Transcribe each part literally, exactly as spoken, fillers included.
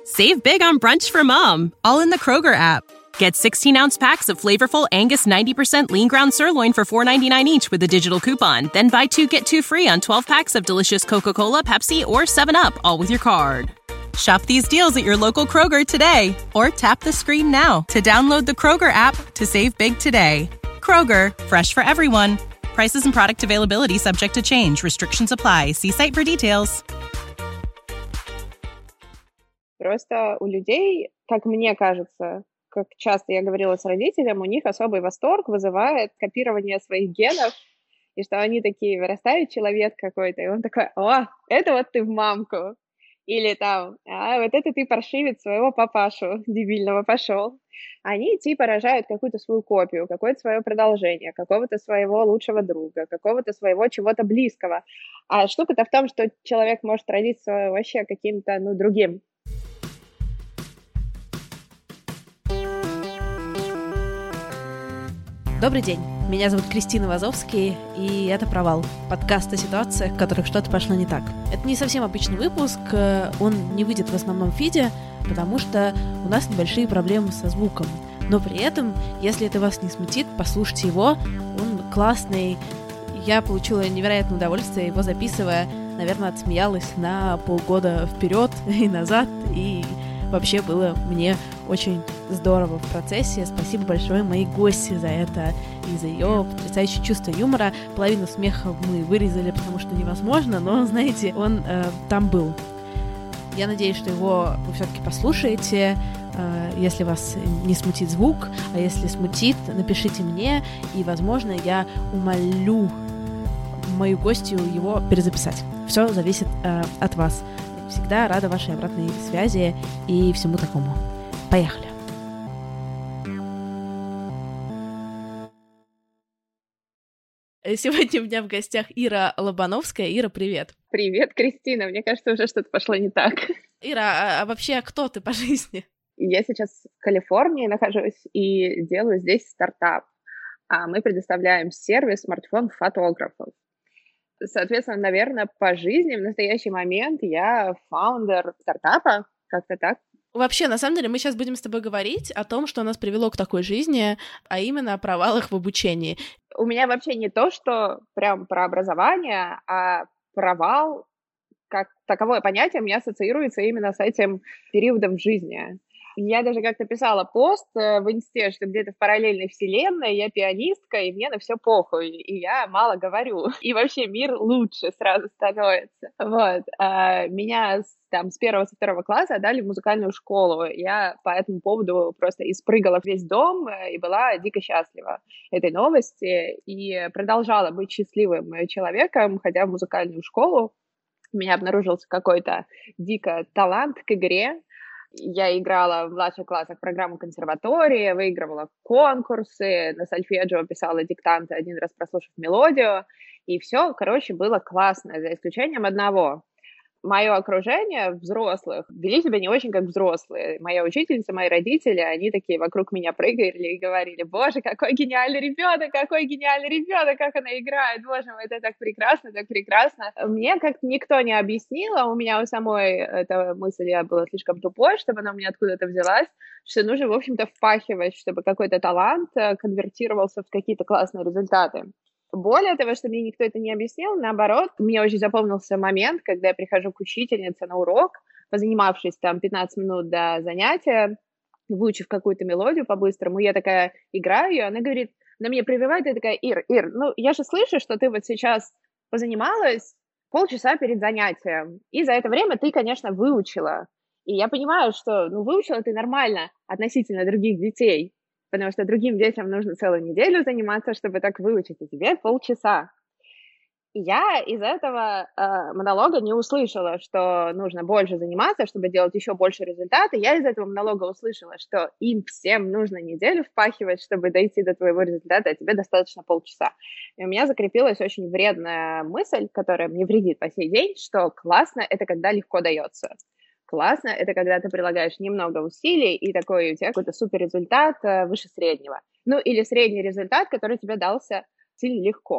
Save big on brunch for mom, all in the Kroger app. Get sixteen-ounce packs of flavorful Angus ninety percent lean ground sirloin for four ninety-nine each with a digital coupon. Then buy two, get two free on twelve packs of delicious Coca-Cola, Pepsi, or seven up, all with your card. Shop these deals at your local Kroger today, or tap the screen now to download the Kroger app to save big today. Kroger, fresh for everyone. Prices and product availability subject to change. Restrictions apply. See site for details. Просто у людей, как мне кажется, как часто я говорила с родителям, у них особый восторг вызывает копирование своих генов, и что они такие, вырастает человек какой-то, и он такой: «О, это вот ты в мамку». Или там: «А, вот это ты паршивец своего папашу дебильного пошел». Они типа рожают какую-то свою копию, какое-то свое продолжение, какого-то своего лучшего друга, какого-то своего чего-то близкого. А штука-то в том, что человек может родиться вообще каким-то, ну, другим. Добрый день, меня зовут Кристина Вазовский, и это «Провал» — подкаст о ситуациях, в которых что-то пошло не так. Это не совсем обычный выпуск, он не выйдет в основном фиде, потому что у нас небольшие проблемы со звуком. Но при этом, если это вас не смутит, послушайте его, он классный. Я получила невероятное удовольствие, его записывая, наверное, отсмеялась на полгода вперед и назад, и вообще было мне очень здорово в процессе. Спасибо большое моей гости за это и за ее потрясающее чувство юмора. Половину смеха мы вырезали, потому что невозможно, но, знаете, он э, там был. Я надеюсь, что его вы все-таки послушаете, э, если вас не смутит звук, а если смутит, напишите мне, и, возможно, я умолю мою гостью его перезаписать. Все зависит э, от вас. Всегда рада вашей обратной связи и всему такому. Поехали! Сегодня у меня в гостях Ира Лобановская. Ира, привет! Привет, Кристина! Мне кажется, уже что-то пошло не так. Ира, а, а вообще кто ты по жизни? Я сейчас в Калифорнии нахожусь и делаю здесь стартап. А мы предоставляем сервис смартфон-фотографов. Соответственно, наверное, по жизни в настоящий момент я фаундер стартапа, как-то так. Вообще, на самом деле, мы сейчас будем с тобой говорить о том, что нас привело к такой жизни, а именно о провалах в обучении. У меня вообще не то, что прям про образование, а провал, как таковое понятие, у меня ассоциируется именно с этим периодом в жизни. Я даже как-то писала пост в инсте, что где-то в параллельной вселенной я пианистка, и мне на все похуй, и я мало говорю, и вообще мир лучше сразу становится. Вот. А меня там с первого, со второго класса отдали в музыкальную школу. Я по этому поводу просто испрыгала весь дом и была дико счастлива этой новости, и продолжала быть счастливым человеком, ходя в музыкальную школу. У меня обнаружился какой-то дико талант к игре. Я играла в младших классах программу консерватории, выигрывала конкурсы, на сольфеджио писала диктанты, один раз прослушав мелодию, и все, короче, было классно, за исключением одного. Мое окружение взрослых вели себя не очень как взрослые. Моя учительница, мои родители, они такие вокруг меня прыгали и говорили: «Боже, какой гениальный ребенок, какой гениальный ребенок, как она играет, боже мой, это так прекрасно, так прекрасно». Мне как-то никто не объяснил, а у меня у самой эта мысль, я была слишком тупой, чтобы она у меня откуда-то взялась, что нужно, в общем-то, впахивать, чтобы какой-то талант конвертировался в какие-то классные результаты. Более того, что мне никто это не объяснил, наоборот, мне очень запомнился момент, когда я прихожу к учительнице на урок, позанимавшись там пятнадцать минут до занятия, выучив какую-то мелодию по-быстрому, я такая играю ее, она говорит, на меня прививает, и такая: «Ир, Ир, ну я же слышу, что ты вот сейчас позанималась полчаса перед занятием, и за это время ты, конечно, выучила. И я понимаю, что, ну, выучила ты нормально относительно других детей, потому что другим детям нужно целую неделю заниматься, чтобы так выучить, а тебе полчаса». И я из этого э, монолога не услышала, что нужно больше заниматься, чтобы делать еще больше результата. Я из этого монолога услышала, что им всем нужно неделю впахивать, чтобы дойти до твоего результата, а тебе достаточно полчаса. И у меня закрепилась очень вредная мысль, которая мне вредит по сей день, что классно — это когда легко дается. Классно — это когда ты прилагаешь немного усилий, и такой у тебя какой-то суперрезультат выше среднего. Ну, или средний результат, который тебе дался сильно легко.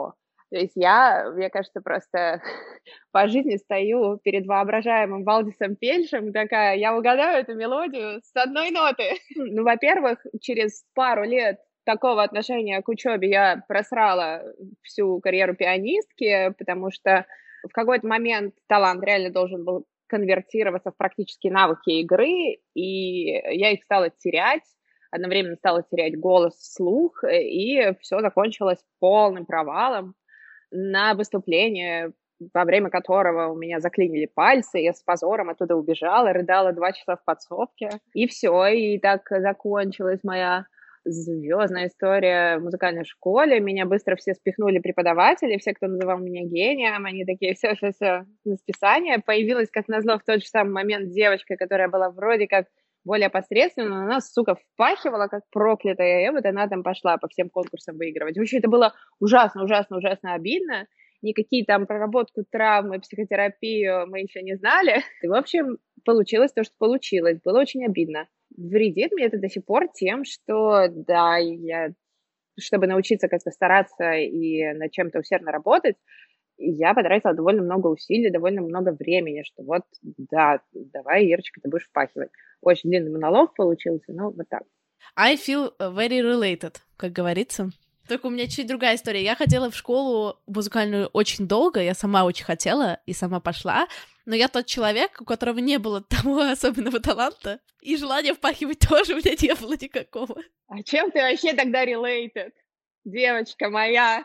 То есть я, мне кажется, просто по жизни стою перед воображаемым Валдисом Пельшем, такая, я угадаю эту мелодию с одной ноты. Ну, во-первых, через пару лет такого отношения к учебе я просрала всю карьеру пианистки, потому что в какой-то момент талант реально должен был конвертироваться в практические навыки игры, и я их стала терять, одновременно стала терять голос, слух, и все закончилось полным провалом на выступление, во время которого у меня заклинили пальцы, я с позором оттуда убежала, рыдала два часа в подсобке, и все, и так закончилась моя звездная история в музыкальной школе. Меня быстро все спихнули преподаватели, все, кто называл меня гением, они такие, все-все-все, на списание. Появилась, как назло, в тот же самый момент девочка, которая была вроде как более посредственная, но она, сука, впахивала, как проклятая, и вот она там пошла по всем конкурсам выигрывать. Вообще, это было ужасно, ужасно, ужасно обидно. Никакие там проработку травмы, психотерапию мы еще не знали. И, в общем, получилось то, что получилось. Было очень обидно. Вредит мне это до сих пор тем, что, да, я, чтобы научиться как-то стараться и над чем-то усердно работать, я потратила довольно много усилий, довольно много времени, что вот, да, давай, Ирочка, ты будешь впахивать. Очень длинный монолог получился, но вот так. I feel very related, как говорится. Только у меня чуть другая история. Я ходила в школу музыкальную очень долго, я сама очень хотела и сама пошла, но я тот человек, у которого не было того особенного таланта, и желания впахивать тоже у меня не было никакого. А чем ты вообще тогда related, девочка моя?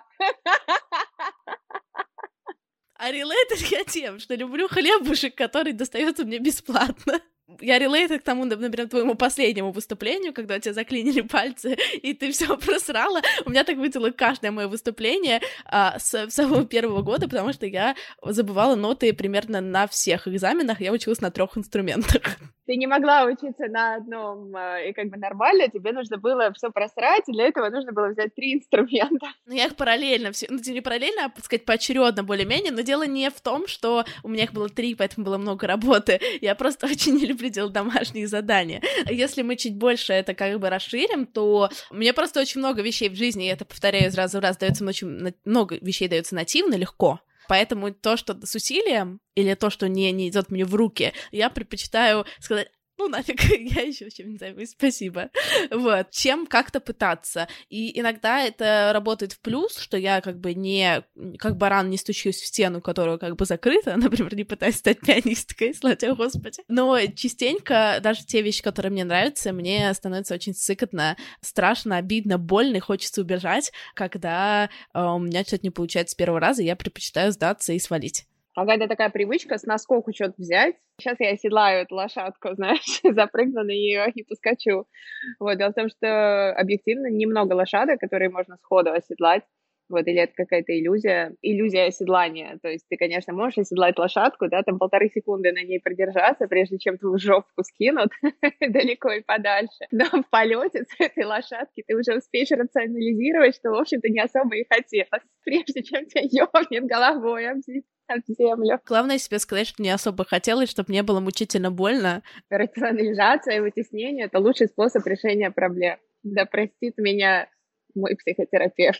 А related я тем, что люблю хлебушек, который достается мне бесплатно. Я related к тому, например, твоему последнему выступлению, когда у тебя заклинили пальцы, и ты все просрала. У меня так выглядело каждое мое выступление а, с самого первого года, потому что я забывала ноты примерно на всех экзаменах, я училась на трех инструментах. Ты не могла учиться на одном и как бы нормально, тебе нужно было все просрать, и для этого нужно было взять три инструмента. Ну, я их параллельно, все, ну, не параллельно, а, так сказать, поочередно более-менее, но дело не в том, что у меня их было три, поэтому было много работы. Я просто очень не люблю делать домашние задания. Если мы чуть больше это как бы расширим, то мне просто очень много вещей в жизни, и это повторяю из раза в раз, дается очень много вещей дается нативно, легко. Поэтому то, что с усилием, или то, что не, не идет мне в руки, я предпочитаю сказать: ну нафиг, я еще чем-нибудь займусь, спасибо. Вот, чем как-то пытаться. И иногда это работает в плюс, что я как бы не, как баран не стучусь в стену, которая как бы закрыта, например, не пытаюсь стать пианисткой, слава тебе, Господи. Но частенько даже те вещи, которые мне нравятся, мне становится очень сыкотно, страшно, обидно, больно, и хочется убежать, когда э, у меня что-то не получается с первого раза, я предпочитаю сдаться и свалить. Какая-то такая привычка с наскоку что-то взять. Сейчас я оседлаю эту лошадку, знаешь, запрыгну на нее и поскочу. Вот, дело в том, что объективно немного лошадок, которые можно сходу оседлать. Вот, или это какая-то иллюзия, иллюзия оседлания. То есть ты, конечно, можешь оседлать лошадку, да, там полторы секунды на ней продержаться, прежде чем твою жопку скинут далеко и подальше. Но в полете с этой лошадки ты уже успеешь рационализировать, что, в общем-то, не особо и хотелось, прежде чем тебя ёбнет головой об землю. Главное себе сказать, что не особо хотелось, чтобы не было мучительно больно. Рационализация и вытеснение — это лучший способ решения проблем. Да простит меня мой психотерапевт.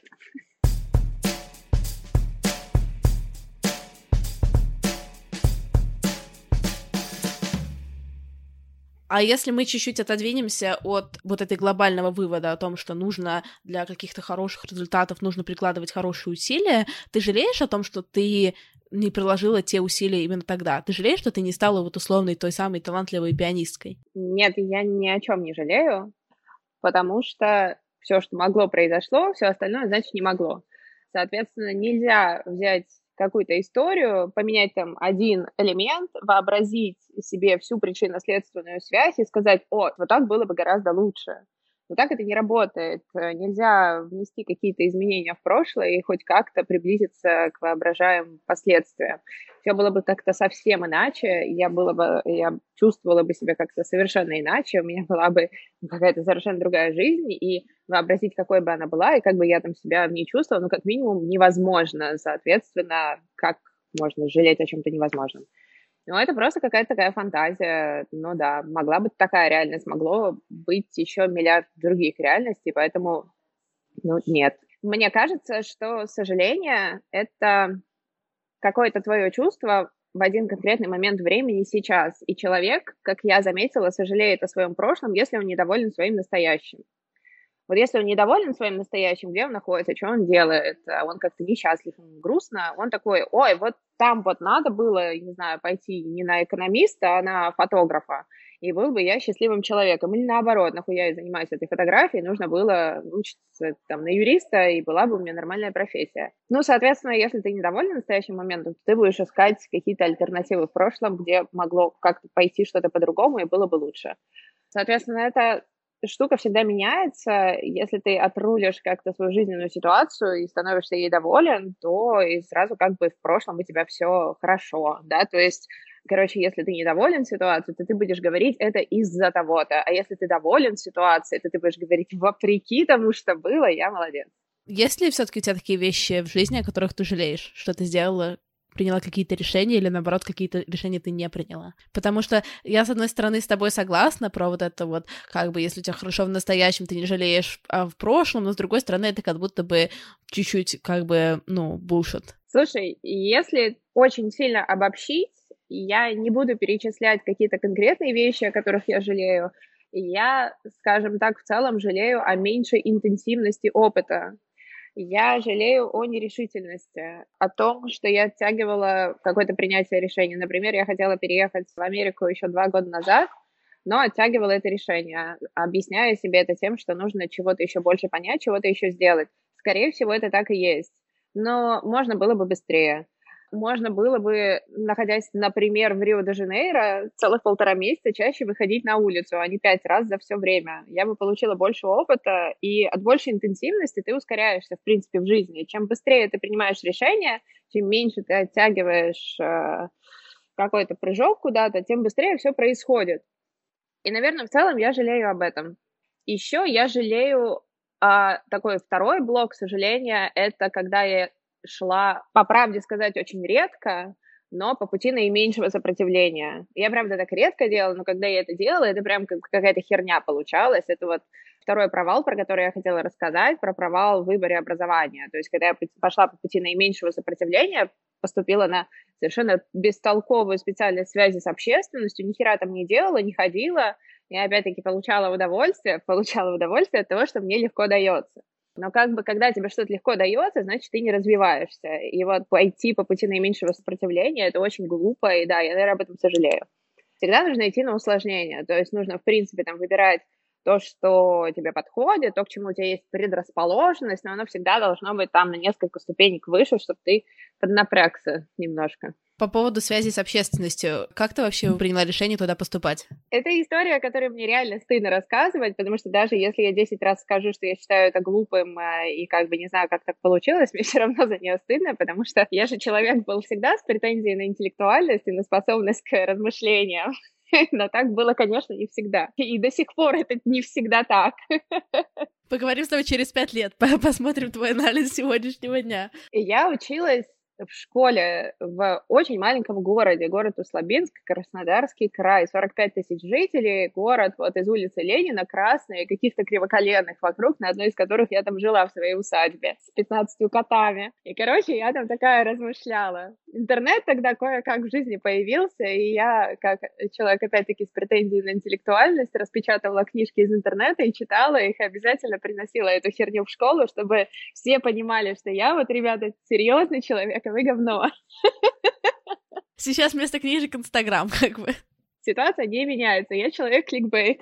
А если мы чуть-чуть отодвинемся от вот этой глобального вывода о том, что нужно для каких-то хороших результатов, нужно прикладывать хорошие усилия, ты жалеешь о том, что ты не приложила те усилия именно тогда? Ты жалеешь, что ты не стала вот условной той самой талантливой пианисткой? Нет, я ни о чем не жалею, потому что все, что могло, произошло, все остальное, значит, не могло. Соответственно, нельзя взять какую-то историю, поменять там один элемент, вообразить себе всю причинно-следственную связь и сказать: о, вот так было бы гораздо лучше. Но так это не работает. Нельзя внести какие-то изменения в прошлое и хоть как-то приблизиться к воображаемым последствиям. Все было бы как-то совсем иначе, я, было бы, я чувствовала бы себя как-то совершенно иначе, у меня была бы какая-то совершенно другая жизнь, и вообразить, какой бы она была, и как бы я там себя в ней чувствовала, ну, как минимум, невозможно. Соответственно, как можно жалеть о чем-то невозможном? Ну, это просто какая-то такая фантазия. Ну да, могла быть такая реальность, могло быть еще миллиард других реальностей, поэтому, ну, нет. Мне кажется, что сожаление — это какое-то твое чувство в один конкретный момент времени сейчас. И человек, как я заметила, сожалеет о своем прошлом, если он недоволен своим настоящим. Вот если он недоволен своим настоящим, где он находится, что он делает, он как-то несчастлив, ему грустно, он такой: ой, вот там вот надо было, не знаю, пойти не на экономиста, а на фотографа, и был бы я счастливым человеком. Или наоборот, нахуя я занимаюсь этой фотографией, нужно было учиться там на юриста, и была бы у меня нормальная профессия. Ну, соответственно, если ты недоволен настоящим моментом, то ты будешь искать какие-то альтернативы в прошлом, где могло как-то пойти что-то по-другому, и было бы лучше. Соответственно, это штука всегда меняется. Если ты отрулишь как-то свою жизненную ситуацию и становишься ей доволен, то и сразу как бы в прошлом у тебя все хорошо, да, то есть, короче, если ты недоволен ситуацией, то ты будешь говорить это из-за того-то, а если ты доволен ситуацией, то ты будешь говорить вопреки тому, что было, я молодец. Есть ли все-таки у тебя такие вещи в жизни, о которых ты жалеешь, что ты сделала, приняла какие-то решения, или, наоборот, какие-то решения ты не приняла? Потому что я, с одной стороны, с тобой согласна про вот это вот, как бы, если у тебя хорошо в настоящем, ты не жалеешь а в прошлом, но, с другой стороны, это как будто бы чуть-чуть, как бы, ну, bullshit. Слушай, если очень сильно обобщить, я не буду перечислять какие-то конкретные вещи, о которых я жалею. Я, скажем так, в целом жалею о меньшей интенсивности опыта. Я жалею о нерешительности, о том, что я оттягивала какое-то принятие решения. Например, я хотела переехать в Америку еще два года назад, но оттягивала это решение, объясняя себе это тем, что нужно чего-то еще больше понять, чего-то еще сделать. Скорее всего, это так и есть. Но можно было бы быстрее. Можно было бы, находясь, например, в Рио-де-Жанейро, целых полтора месяца чаще выходить на улицу, а не пять раз за все время. Я бы получила больше опыта, и от большей интенсивности ты ускоряешься, в принципе, в жизни. Чем быстрее ты принимаешь решение, чем меньше ты оттягиваешь э, какой-то прыжок куда-то, тем быстрее все происходит. И, наверное, в целом я жалею об этом. Еще я жалею о такой второй блок сожаления, это когда я шла, по правде сказать, очень редко, но по пути наименьшего сопротивления. Я, правда, так редко делала, но когда я это делала, это прям как какая-то херня получалась. Это вот второй провал, про который я хотела рассказать, про провал в выборе образования. То есть, когда я пошла по пути наименьшего сопротивления, поступила на совершенно бестолковую специальность связи с общественностью, ни хера там не делала, не ходила, я опять-таки получала удовольствие, получала удовольствие от того, что мне легко дается. Но как бы, когда тебе что-то легко дается, значит, ты не развиваешься. И вот пойти по пути наименьшего сопротивления — это очень глупо, и да, я, наверное, об этом сожалею. Всегда нужно идти на усложнение, то есть нужно, в принципе, там, выбирать то, что тебе подходит, то, к чему у тебя есть предрасположенность, но оно всегда должно быть там на несколько ступенек выше, чтобы ты поднапрягся немножко. По поводу связи с общественностью, как ты вообще приняла решение туда поступать? Это история, которую мне реально стыдно рассказывать, потому что даже если я десять раз скажу, что я считаю это глупым и как бы не знаю, как так получилось, мне все равно за нее стыдно, потому что я же человек был всегда с претензией на интеллектуальность и на способность к размышлениям. Но так было, конечно, не всегда. И до сих пор это не всегда так. Поговорим с тобой через пять лет, посмотрим твой анализ сегодняшнего дня. Я училась в школе в очень маленьком городе, город Услабинск, Краснодарский край, сорок пять тысяч жителей, город вот из улицы Ленина, красный, каких-то кривоколенных вокруг, на одной из которых я там жила в своей усадьбе с пятнадцатью котами. И, короче, я там такая размышляла. Интернет тогда кое-как в жизни появился, и я, как человек, опять-таки, с претензией на интеллектуальность, распечатывала книжки из интернета и читала их, и обязательно приносила эту херню в школу, чтобы все понимали, что я вот, ребята, серьезный человек, вы говно. Сейчас вместо книжек Инстаграм, как бы. Ситуация не меняется. Я человек кликбейт.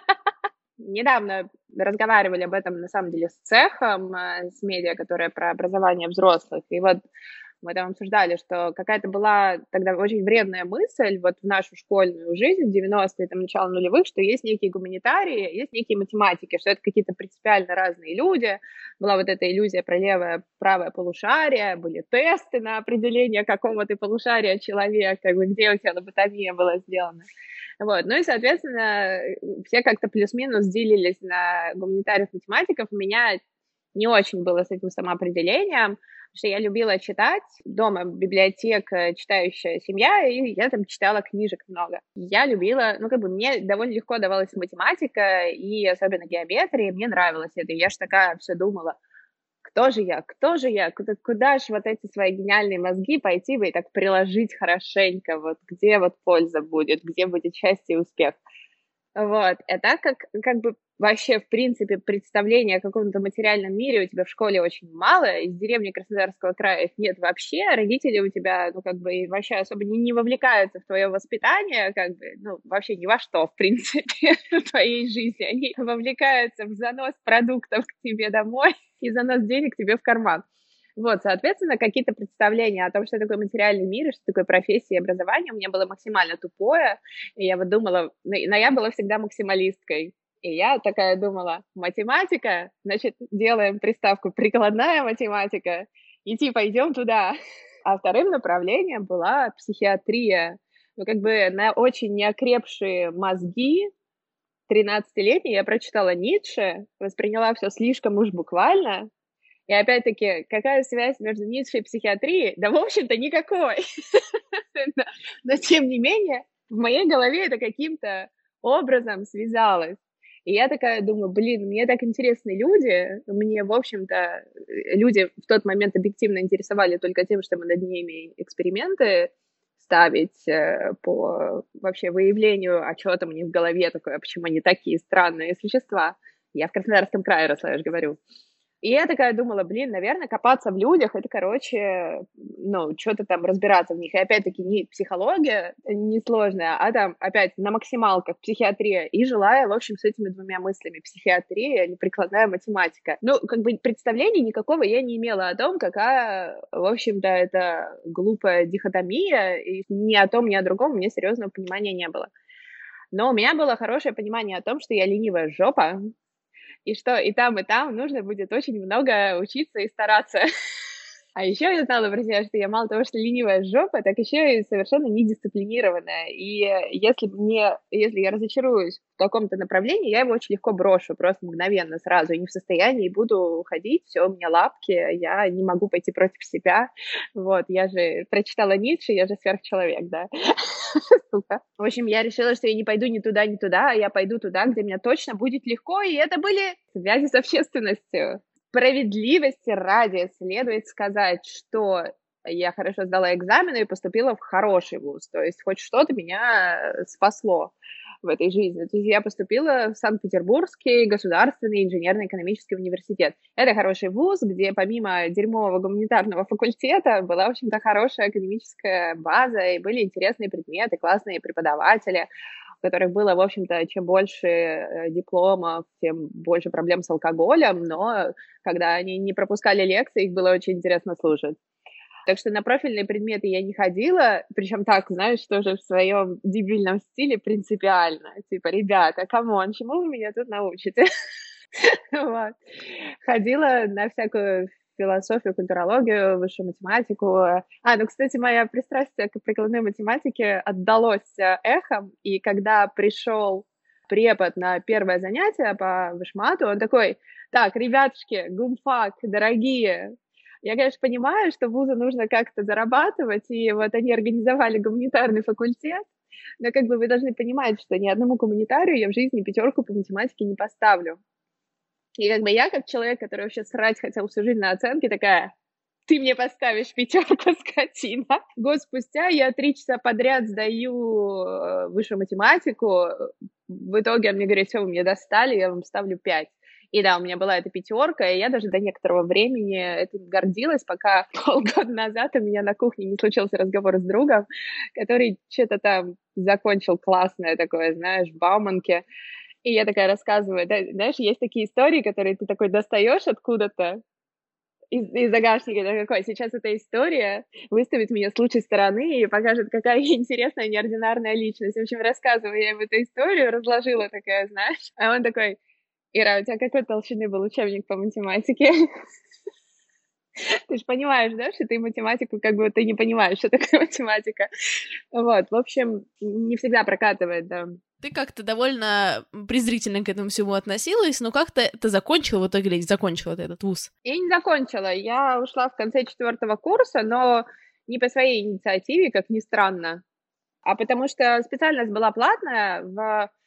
Недавно разговаривали об этом, на самом деле, с цехом, с медиа, которая про образование взрослых. И вот мы там обсуждали, что какая-то была тогда очень вредная мысль вот в нашу школьную жизнь в девяностые, там, начало нулевых, что есть некие гуманитарии, есть некие математики, что это какие-то принципиально разные люди. Была вот эта иллюзия про левое, правое полушарие, были тесты на определение, какого ты полушария человек, как бы, где у тебя лоботомия была сделана. Вот. Ну и, соответственно, все как-то плюс-минус делились на гуманитариев-математиков. У меня не очень было с этим самоопределением, потому что я любила читать. Дома библиотека, читающая семья, и я там читала книжек много. Я любила, ну, как бы мне довольно легко давалась математика, и особенно геометрия, мне нравилось это. И я же такая все думала, кто же я, кто же я, куда, куда же вот эти свои гениальные мозги пойти бы и так приложить хорошенько, вот где вот польза будет, где будет счастье и успех. Вот, а так как, как бы вообще, в принципе, представления о каком-то материальном мире у тебя в школе очень мало, из деревни Краснодарского края их нет вообще, родители у тебя, ну, как бы, вообще особо не, не вовлекаются в твое воспитание, как бы, ну, вообще ни во что, в принципе, в твоей жизни. Они вовлекаются в занос продуктов к тебе домой и занос денег тебе в карман. Вот, соответственно, какие-то представления о том, что такое материальный мир, и что такое профессия и образование, у меня было максимально тупое, и я вот думала, но я была всегда максималисткой, и я такая думала, математика, значит, делаем приставку прикладная математика, и типа идем туда. А вторым направлением была психиатрия. Ну, как бы на очень неокрепшие мозги тринадцатилетней я прочитала Ницше, восприняла все слишком уж буквально. И опять-таки, какая связь между Ницше и психиатрией? Да, в общем-то, никакой. Но, тем не менее, в моей голове это каким-то образом связалось. И я такая думаю, блин, мне так интересны люди. Мне, в общем-то, люди в тот момент объективно интересовали только тем, чтобы над ними эксперименты ставить по вообще выявлению, а что там у них в голове такое, почему они такие странные существа. Я в Краснодарском крае росла, я же говорю. И я такая думала, блин, наверное, копаться в людях, это, короче, ну, что-то там разбираться в них. И опять-таки не психология несложная, а там опять на максималках психиатрия. И жила я, в общем, с этими двумя мыслями. Психиатрия или прикладная математика. Ну, как бы представления никакого я не имела о том, какая, в общем-то, это глупая дихотомия. И ни о том, ни о другом у меня серьезного понимания не было. Но у меня было хорошее понимание о том, что я ленивая жопа, и что и там, и там нужно будет очень много учиться и стараться. А еще я знала про себя, что я мало того, что ленивая жопа, так еще и совершенно недисциплинированная. И если мне, если я разочаруюсь в каком-то направлении, я его очень легко брошу, просто мгновенно сразу, и не в состоянии буду ходить, все, у меня лапки, я не могу пойти против себя. Вот, я же прочитала Ницше, я же сверхчеловек, да. Сука. В общем, я решила, что я не пойду ни туда, ни туда, а я пойду туда, где мне точно будет легко, и это были связи с общественностью. Справедливости ради следует сказать, что я хорошо сдала экзамены и поступила в хороший вуз, то есть хоть что-то меня спасло в этой жизни. То есть я поступила в Санкт-Петербургский государственный инженерно-экономический университет. Это хороший вуз, где помимо дерьмового гуманитарного факультета была, в общем-то, хорошая академическая база, и были интересные предметы, классные преподаватели, у которых было, в общем-то, чем больше дипломов, тем больше проблем с алкоголем, но когда они не пропускали лекции, их было очень интересно слушать. Так что на профильные предметы я не ходила, причем так, знаешь, тоже в своем дебильном стиле принципиально. Типа, ребята, камон, чему вы меня тут научите? Ходила на всякую философию, культурологию, высшую математику. А, ну, кстати, моя пристрастие к прикладной математике отдалось эхом, и когда пришел препод на первое занятие по вышмату, он такой, так, ребятушки, гумфак, дорогие, я, конечно, понимаю, что вузу нужно как-то зарабатывать, и вот они организовали гуманитарный факультет, но как бы вы должны понимать, что ни одному гуманитарию я в жизни пятерку по математике не поставлю. И как бы я, как человек, который вообще срать хотел всю жизнь на оценки, такая, ты мне поставишь пятерку, скотина. Год спустя я три часа подряд сдаю высшую математику, в итоге мне говорят, все, вы меня достали, я вам ставлю пять. И да, у меня была эта пятерка, и я даже до некоторого времени этим гордилась, пока полгода назад у меня на кухне не случился разговор с другом, который что-то там закончил классное такое, знаешь, в Бауманке. И я такая рассказываю, да, знаешь, есть такие истории, которые ты такой достаешь откуда-то из, из загашника, такой, сейчас эта история выставит меня с лучшей стороны и покажет, какая интересная, неординарная личность. В общем, рассказываю я ему эту историю, разложила такая, знаешь, а он такой, Ира, у тебя какой толщины был учебник по математике? Ты же понимаешь, да, что ты математику, как бы ты не понимаешь, что такое математика. Вот, в общем, не всегда прокатывает, да. Ты как-то довольно презрительно к этому всему относилась, но как-то ты закончила в итоге или не закончила ты этот вуз? Я не закончила, я ушла в конце четвертого курса, но не по своей инициативе, как ни странно, а потому что специальность была платная. В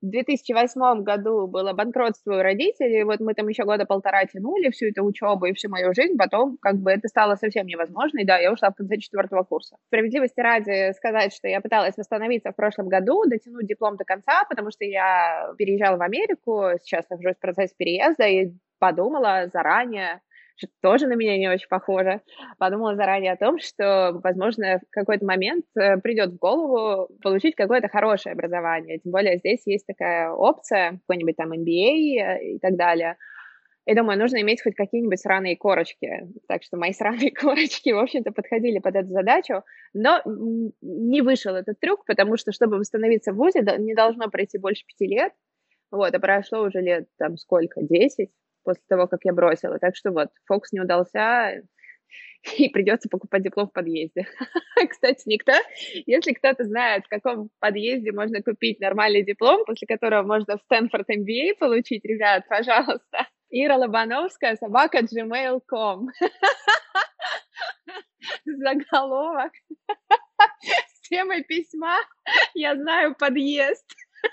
две тысячи восьмом году было банкротство у родителей, вот мы там еще года полтора тянули всю эту учебу и всю мою жизнь, потом как бы это стало совсем невозможно, и да, я ушла в конце четвертого курса. Справедливости ради сказать, что я пыталась восстановиться в прошлом году, дотянуть диплом до конца, потому что я переезжала в Америку, сейчас нахожусь в процессе переезда, и подумала заранее, что тоже на меня не очень похоже, подумала заранее о том, что, возможно, в какой-то момент придет в голову получить какое-то хорошее образование. Тем более здесь есть такая опция, какой-нибудь там эм би эй и так далее. И думаю, нужно иметь хоть какие-нибудь сраные корочки. Так что мои сраные корочки, в общем-то, подходили под эту задачу. Но не вышел этот трюк, потому что, чтобы восстановиться в вузе, не должно пройти больше пяти лет. Вот, а прошло уже лет, там, сколько, десять после того, как я бросила. Так что вот, фокус не удался, и придется покупать диплом в подъезде. Кстати, никто, если кто-то знает, в каком подъезде можно купить нормальный диплом, после которого можно в Стэнфорд эм би эй получить, ребят, пожалуйста, Ира Лобановская, собака джимейл точка ком. Заголовок с темой письма «Я знаю подъезд».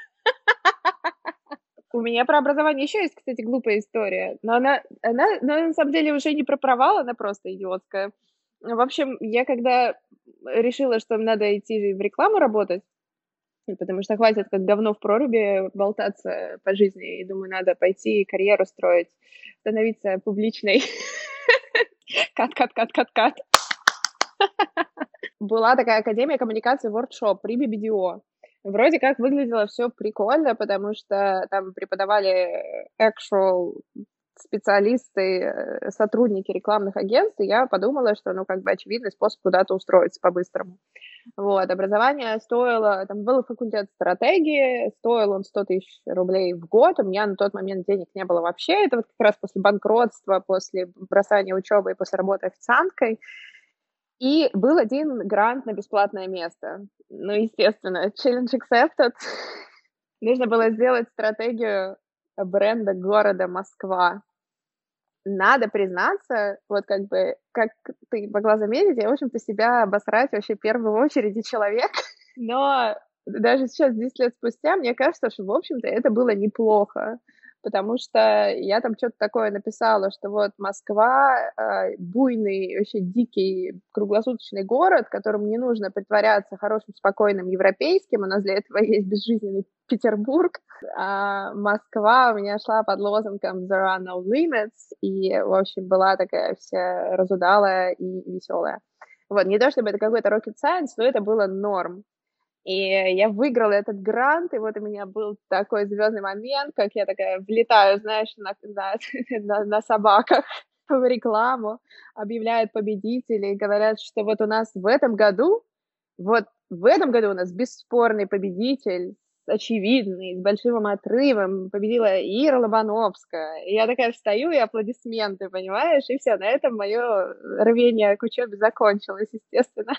У меня про образование еще есть, кстати, глупая история, но она, она, но на самом деле уже не про провал, она просто идиотская. В общем, я когда решила, что надо идти в рекламу работать, потому что хватит как говно в проруби болтаться по жизни, и думаю, надо пойти карьеру строить, становиться публичной. Кат-кат-кат-кат-кат. Была такая академия коммуникации WordShop при би би ди о. Вроде как выглядело все прикольно, потому что там преподавали actual специалисты, сотрудники рекламных агентств, и я подумала, что, ну, как бы очевидный способ куда-то устроиться по-быстрому. Вот, образование стоило, там был факультет стратегии, стоил он сто тысяч рублей в год, у меня на тот момент денег не было вообще, это вот как раз после банкротства, после бросания учебы и после работы официанткой. И был один грант на бесплатное место. Ну, естественно, challenge accepted. Нужно было сделать стратегию бренда города Москва. Надо признаться, вот как бы, как ты могла заметить, я, в общем-то, себя обосрать вообще в первую очередь человек. Но даже сейчас, десять лет спустя, мне кажется, что, в общем-то, это было неплохо. Потому что я там что-то такое написала, что вот Москва э, буйный, вообще дикий круглосуточный город, которому не нужно притворяться хорошим, спокойным европейским, у нас для этого есть безжизненный Петербург, а Москва у меня шла под лозунгом «There are no limits», и, в общем, была такая вся разудалая и веселая. Вот, не то чтобы это какой-то rocket science, но это было норм. И я выиграла этот грант, и вот у меня был такой звездный момент, как я такая влетаю, знаешь, на, на, на, на собаках в рекламу, объявляют победителей, говорят, что вот у нас в этом году, вот в этом году у нас бесспорный победитель, очевидный, с большим отрывом, победила Ира Лобановская. И я такая встаю, и аплодисменты, понимаешь? И все, на этом мое рвение к учебе закончилось, естественно.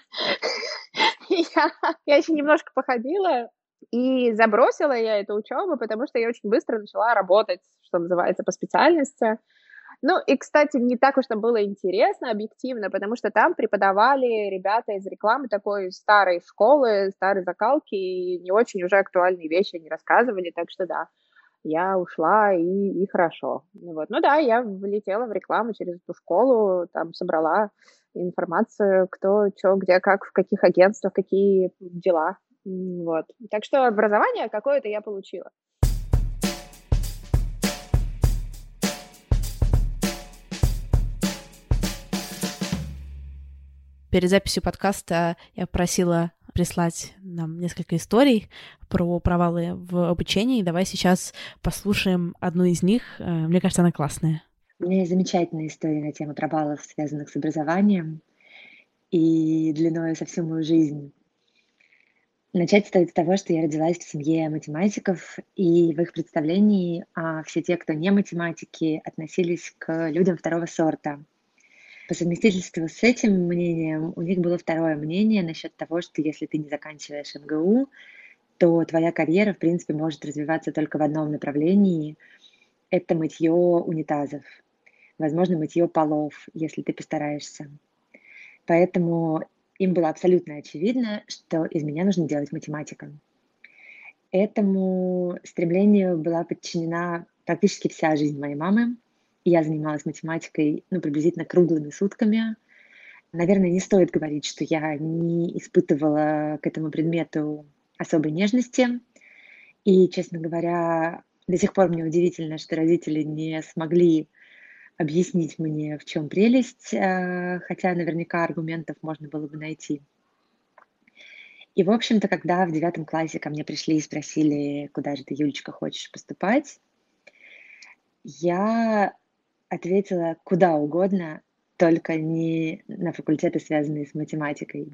Я, я еще немножко походила, и забросила я эту учебу, потому что я очень быстро начала работать, что называется, по специальности. Ну, и, кстати, не так уж там было интересно, объективно, потому что там преподавали ребята из рекламы такой старой школы, старой закалки, и не очень уже актуальные вещи они рассказывали, так что да, я ушла, и, и хорошо. Вот. Ну да, я влетела в рекламу через эту школу, там собрала информацию, кто, что, где, как, в каких агентствах, какие дела. Вот. Так что образование какое-то я получила. Перед записью подкаста я просила прислать нам несколько историй про провалы в обучении. Давай сейчас послушаем одну из них. Мне кажется, она классная. У меня есть замечательная история на тему провалов, связанных с образованием и длиной со всю мою жизнь. Начать стоит с того, что я родилась в семье математиков, и в их представлении а, все те, кто не математики, относились к людям второго сорта. По совместительству с этим мнением у них было второе мнение насчет того, что если ты не заканчиваешь эм гэ у, то твоя карьера, в принципе, может развиваться только в одном направлении. Это мытье унитазов. Возможно, мытье полов, если ты постараешься. Поэтому им было абсолютно очевидно, что из меня нужно делать математика. Этому стремлению была подчинена практически вся жизнь моей мамы. Я занималась математикой, ну, приблизительно круглыми сутками. Наверное, не стоит говорить, что я не испытывала к этому предмету особой нежности. И, честно говоря, до сих пор мне удивительно, что родители не смогли объяснить мне, в чем прелесть, э, хотя наверняка аргументов можно было бы найти. И, в общем-то, когда в девятом классе ко мне пришли и спросили, куда же ты, Юлечка, хочешь поступать, я ответила куда угодно, только не на факультеты, связанные с математикой.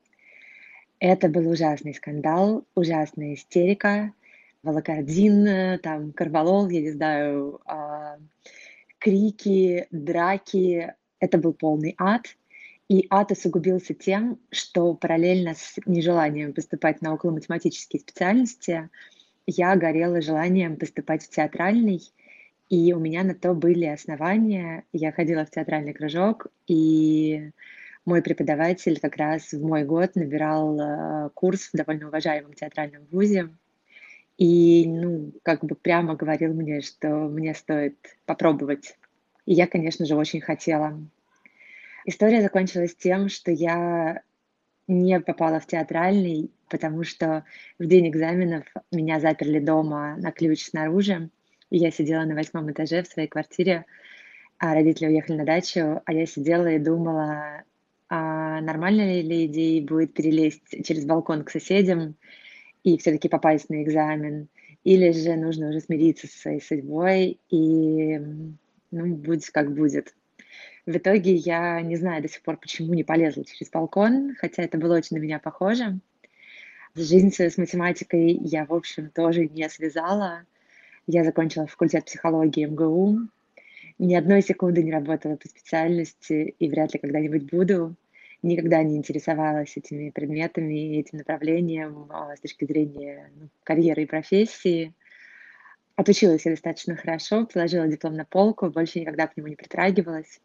Это был ужасный скандал, ужасная истерика, волокордин, там, корвалол, я не знаю, а, крики, драки. Это был полный ад. И ад усугубился тем, что параллельно с нежеланием поступать на околоматематические специальности я горела желанием поступать в театральный, и у меня на то были основания. Я ходила в театральный кружок, и мой преподаватель как раз в мой год набирал э, курс в довольно уважаемом театральном вузе. И, ну, как бы прямо говорил мне, что мне стоит попробовать. И я, конечно же, очень хотела. История закончилась тем, что я не попала в театральный, потому что в день экзаменов меня заперли дома на ключ снаружи. И я сидела на восьмом этаже в своей квартире, а родители уехали на дачу, а я сидела и думала, а нормально ли идеей будет перелезть через балкон к соседям и все-таки попасть на экзамен, или же нужно уже смириться со своей судьбой и, ну, будет как будет. В итоге я не знаю до сих пор, почему не полезла через балкон, хотя это было очень на меня похоже. Жизнь свою с математикой я, в общем, тоже не связала. Я закончила факультет психологии эм гэ у, ни одной секунды не работала по специальности и вряд ли когда-нибудь буду. Никогда не интересовалась этими предметами, этим направлением а, с точки зрения, ну, карьеры и профессии. Отучилась я достаточно хорошо, положила диплом на полку, больше никогда к нему не притрагивалась.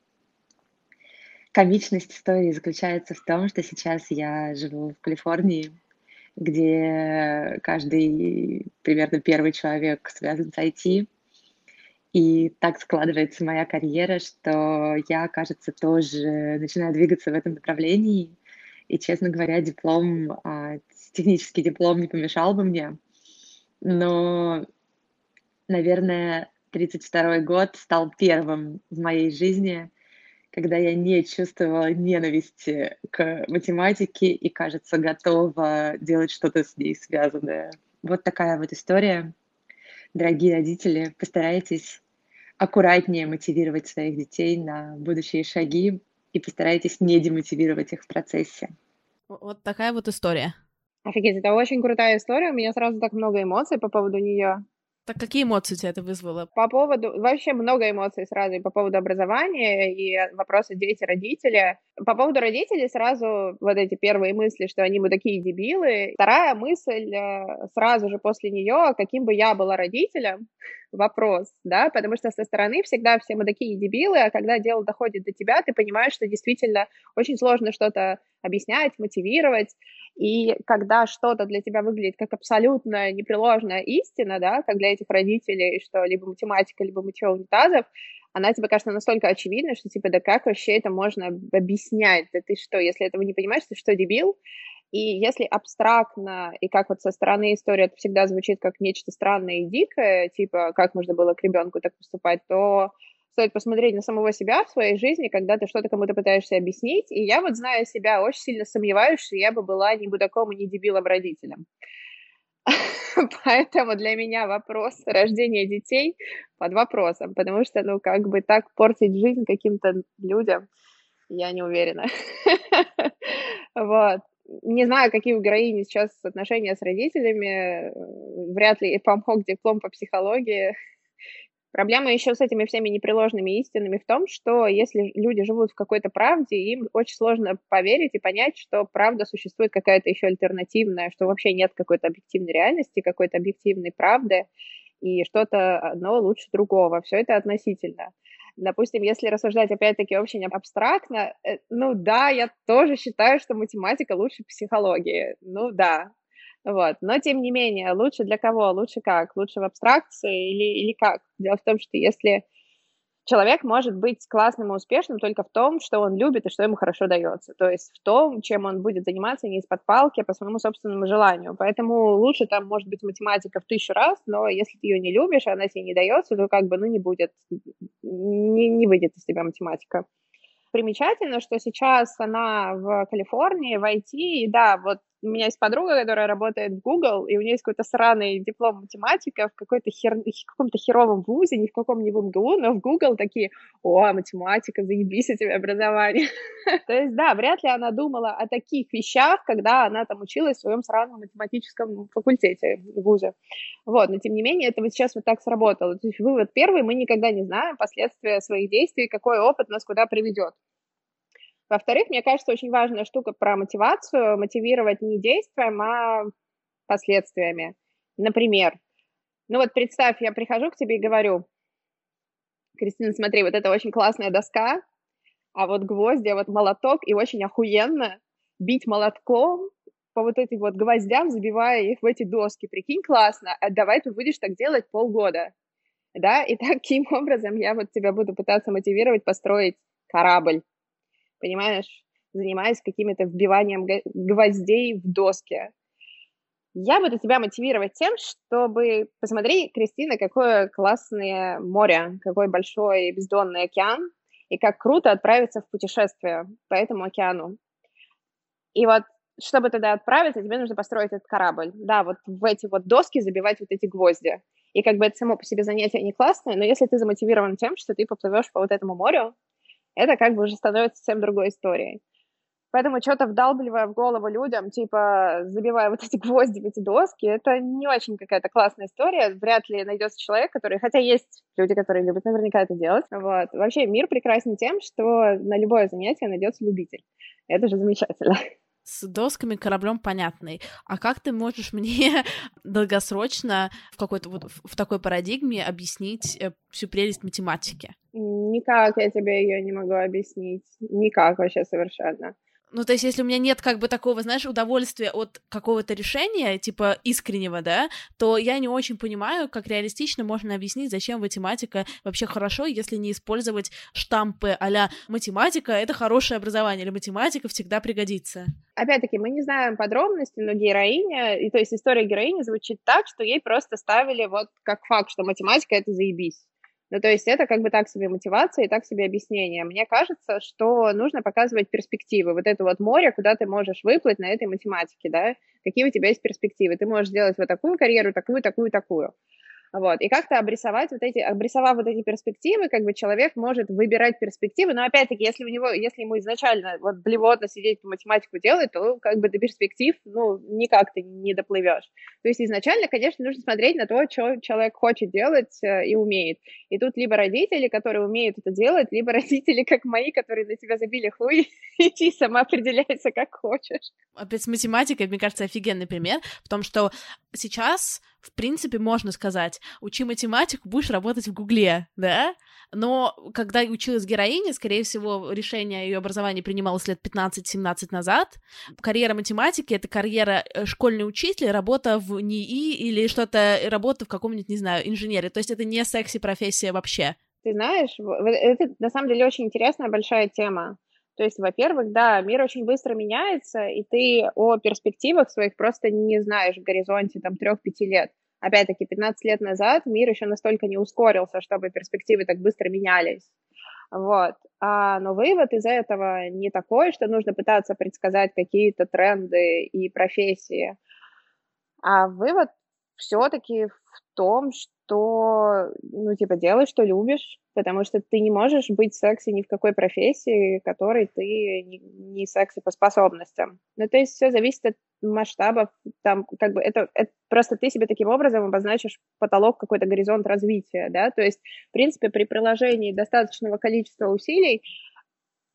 Комичность истории заключается в том, что сейчас я живу в Калифорнии, где каждый примерно первый человек связан с ай ти. И так складывается моя карьера, что я, кажется, тоже начинаю двигаться в этом направлении. И, честно говоря, диплом, а, технический диплом не помешал бы мне. Но, наверное, тридцать второй год стал первым в моей жизни, когда я не чувствовала ненависти к математике и, кажется, готова делать что-то с ней связанное. Вот такая вот история. Дорогие родители, постарайтесь аккуратнее мотивировать своих детей на будущие шаги и постарайтесь не демотивировать их в процессе. Вот такая вот история. Офигеть, это очень крутая история. У меня сразу так много эмоций по поводу нее. Так какие эмоции у тебя это вызвало? По поводу... Вообще много эмоций сразу и по поводу образования, и вопроса дети-родители. По поводу родителей сразу вот эти первые мысли, что они мы такие дебилы. Вторая мысль сразу же после нее, каким бы я была родителем, вопрос, да, потому что со стороны всегда все мы такие дебилы, а когда дело доходит до тебя, ты понимаешь, что действительно очень сложно что-то объяснять, мотивировать, и когда что-то для тебя выглядит как абсолютно непреложная истина, да, как для этих родителей, что либо математика, либо мытье унитазов, она тебе кажется настолько очевидной, что типа, да как вообще это можно объяснять, да ты что, если этого не понимаешь, ты что, дебил? И если абстрактно, и как вот со стороны истории это всегда звучит как нечто странное и дикое, типа, как можно было к ребенку так поступать, то стоит посмотреть на самого себя в своей жизни, когда ты что-то кому-то пытаешься объяснить. И я вот, зная себя, очень сильно сомневаюсь, что я бы была ни будаком, ни дебилом родителем. Поэтому для меня вопрос рождения детей под вопросом, потому что, ну, как бы так портить жизнь каким-то людям, я не уверена. Вот. Не знаю, какие у героини сейчас отношения с родителями, вряд ли помог диплом по психологии. Проблема еще с этими всеми непреложными истинами в том, что если люди живут в какой-то правде, им очень сложно поверить и понять, что правда существует какая-то еще альтернативная, что вообще нет какой-то объективной реальности, какой-то объективной правды, и что-то одно лучше другого. Все это относительно. Допустим, если рассуждать опять-таки очень абстрактно, ну да, я тоже считаю, что математика лучше психологии. Ну да. Вот. Но, тем не менее, лучше для кого? Лучше как? Лучше в абстракции или, или как? Дело в том, что если человек может быть классным и успешным только в том, что он любит и что ему хорошо дается. То есть в том, чем он будет заниматься не из-под палки, а по своему собственному желанию. Поэтому лучше там может быть математика в тысячу раз, но если ты ее не любишь, а она тебе не дается, то как бы, ну, не будет, не, не выйдет из тебя математика. Примечательно, что сейчас она в Калифорнии, в ай ти, и да, вот у меня есть подруга, которая работает в Google, и у нее есть какой-то сраный диплом математика в какой-то хер... в каком-то херовом вузе, ни в каком не в эм гэ у, но в Google такие: о, математика, заебись у тебя образование. То есть, да, вряд ли она думала о таких вещах, когда она там училась в своем сраном математическом факультете в вузе. Вот, но тем не менее, это вот сейчас вот так сработало. То есть вывод первый: мы никогда не знаем последствия своих действий, какой опыт нас куда приведет. Во-вторых, мне кажется, очень важная штука про мотивацию — мотивировать не действием, а последствиями. Например, ну вот представь, я прихожу к тебе и говорю: Кристина, смотри, вот это очень классная доска, а вот гвозди, вот молоток, и очень охуенно бить молотком по вот этим вот гвоздям, забивая их в эти доски. Прикинь, классно, а давай ты будешь так делать полгода. Да, и таким образом я вот тебя буду пытаться мотивировать построить корабль. Понимаешь, занимаясь каким-то вбиванием гвоздей в доски. Я буду тебя мотивировать тем, чтобы... Посмотри, Кристина, какое классное море, какой большой бездонный океан, и как круто отправиться в путешествие по этому океану. И вот, чтобы туда отправиться, тебе нужно построить этот корабль. Да, вот в эти вот доски забивать вот эти гвозди. И как бы это само по себе занятие не классное, но если ты замотивирован тем, что ты поплывешь по вот этому морю, это как бы уже становится совсем другой историей. Поэтому что-то вдалбливая в голову людям, типа забивая вот эти гвозди в эти доски, это не очень какая-то классная история. Вряд ли найдется человек, который... Хотя есть люди, которые любят наверняка это делать. Вот. Вообще мир прекрасен тем, что на любое занятие найдется любитель. Это же замечательно. С досками, кораблем понятный. А как ты можешь мне долгосрочно в какой-то вот в такой парадигме объяснить всю прелесть математики? Никак я тебе ее не могу объяснить. Никак вообще совершенно. Ну, то есть, если у меня нет как бы такого, знаешь, удовольствия от какого-то решения, типа искреннего, да, то я не очень понимаю, как реалистично можно объяснить, зачем математика вообще хорошо, если не использовать штампы а-ля «математика — это хорошее образование» или «математика всегда пригодится». Опять-таки, мы не знаем подробностей, но героиня, и то есть история героини звучит так, что ей просто ставили вот как факт, что математика — это заебись. Ну, то есть это как бы так себе мотивация и так себе объяснение. Мне кажется, что нужно показывать перспективы. Вот это вот море, куда ты можешь выплыть на этой математике, да? Какие у тебя есть перспективы? Ты можешь сделать вот такую карьеру, такую, такую, такую. Вот. И как-то обрисовать вот эти, обрисовав вот эти перспективы, как бы человек может выбирать перспективы, но опять-таки, если у него, если ему изначально вот блевотно сидеть по математику делать, то как бы до перспектив, ну, никак ты не доплывешь. То есть изначально, конечно, нужно смотреть на то, что человек хочет делать э, и умеет. И тут либо родители, которые умеют это делать, либо родители, как мои, которые на тебя забили хуй, иди сама определяйся, как хочешь. Опять с математикой, мне кажется, офигенный пример, потому что сейчас, в принципе, можно сказать: учи математику, будешь работать в Гугле, да? Но когда училась героиня, скорее всего, решение ее образования принималось лет пятнадцать-семнадцать назад. Карьера математики — это карьера школьный учитель, работа в НИИ или что-то, работа в каком-нибудь, не знаю, инженере. То есть это не секси-профессия вообще. Ты знаешь, это на самом деле очень интересная большая тема. То есть, во-первых, да, мир очень быстро меняется, и ты о перспективах своих просто не знаешь в горизонте там трех-пяти лет. Опять-таки, пятнадцать лет назад мир еще настолько не ускорился, чтобы перспективы так быстро менялись. Вот. А, но вывод из этого не такой, что нужно пытаться предсказать какие-то тренды и профессии. А вывод все-таки в том, что, ну, типа, делай, что любишь, потому что ты не можешь быть секси ни в какой профессии, которой ты не, не секси по способностям. Ну, то есть все зависит от масштабов, там, как бы, это, это просто ты себе таким образом обозначишь потолок, какой-то горизонт развития, да, то есть, в принципе, при приложении достаточного количества усилий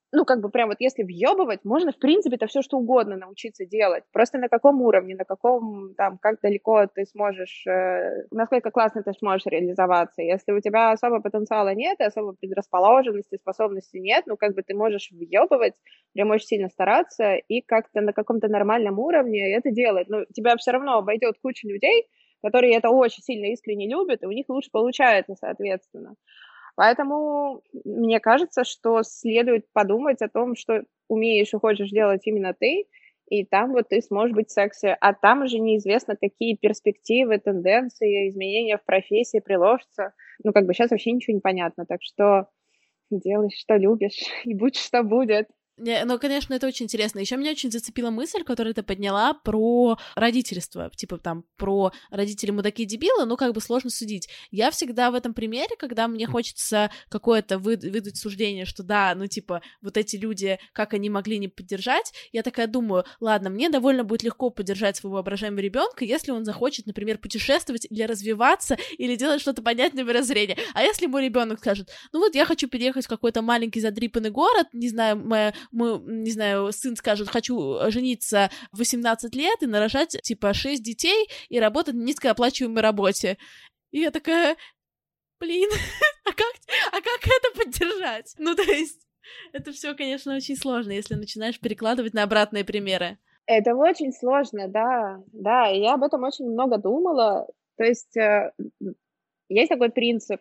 ну, как бы прям вот если въебывать, можно, в принципе, это все что угодно научиться делать. Просто на каком уровне, на каком, там, как далеко ты сможешь, э, насколько классно ты сможешь реализоваться. Если у тебя особо потенциала нет, и особо предрасположенности, способности нет, ну, как бы ты можешь въебывать, прям очень сильно стараться и как-то на каком-то нормальном уровне это делать. Но тебя все равно обойдет куча людей, которые это очень сильно искренне любят, и у них лучше получается, соответственно. Поэтому мне кажется, что следует подумать о том, что умеешь и хочешь делать именно ты, и там вот ты сможешь быть секси. А там уже неизвестно, какие перспективы, тенденции, изменения в профессии приложатся. Ну, как бы сейчас вообще ничего не понятно. Так что делай, что любишь, и будь, что будет. Не, ну, конечно, это очень интересно. Еще меня очень зацепила мысль, которую ты подняла про родительство. Типа там про родители мудаки-дебилы, ну, как бы сложно судить. Я всегда в этом примере, когда мне хочется какое-то вы, выдать суждение, что да, ну, типа, вот эти люди, как они могли не поддержать, я такая думаю, ладно, мне довольно будет легко поддержать своего воображаемого ребенка, если он захочет, например, путешествовать или развиваться, или делать что-то понятное мировоззрения. А если мой ребенок скажет, ну, вот я хочу переехать в какой-то маленький задрипанный город, не знаю, моя мы, не знаю, сын скажет, хочу жениться в восемнадцать лет и нарожать, типа, шесть детей и работать на низкооплачиваемой работе. И я такая, блин, а как, а как это поддержать? Ну, то есть, это все, конечно, очень сложно, если начинаешь перекладывать на обратные примеры. Это очень сложно, да, да, и я об этом очень много думала. То есть, э, есть такой принцип,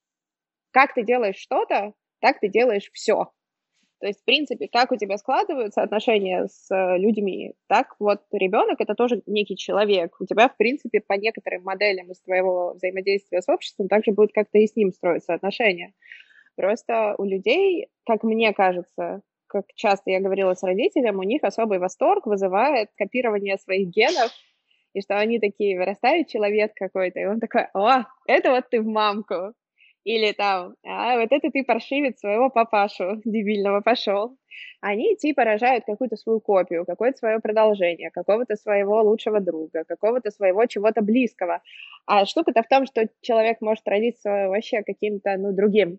как ты делаешь что-то, так ты делаешь все. То есть, в принципе, как у тебя складываются отношения с людьми, так вот ребенок это тоже некий человек. У тебя, в принципе, по некоторым моделям из твоего взаимодействия с обществом также будет как-то и с ним строиться отношения. Просто у людей, как мне кажется, как часто я говорила с родителем, у них особый восторг вызывает копирование своих генов, и что они такие, вырастает человек какой-то, и он такой, о, это вот ты в мамку. Или там, а вот это ты паршивец своего папашу дебильного пошел. Они типа рожают какую-то свою копию, какое-то свое продолжение, какого-то своего лучшего друга, какого-то своего чего-то близкого. А штука-то в том, что человек может родиться вообще каким-то, ну, другим.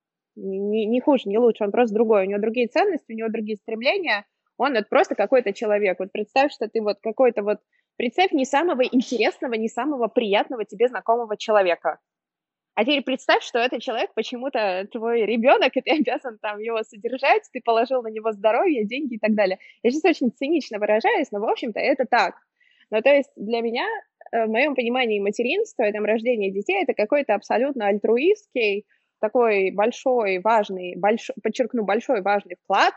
Не, не хуже, не лучше, он просто другой. У него другие ценности, у него другие стремления. Он вот просто какой-то человек. Вот представь, что ты вот какой-то вот... Представь не самого интересного, не самого приятного тебе знакомого человека. А теперь представь, что этот человек почему-то твой ребенок, и ты обязан там его содержать, ты положил на него здоровье, деньги и так далее. Я сейчас очень цинично выражаюсь, но, в общем-то, это так. Ну, то есть для меня, в моем понимании материнства и там рождение детей, это какой-то абсолютно альтруистский, такой большой, важный, большой, подчеркну, большой, важный вклад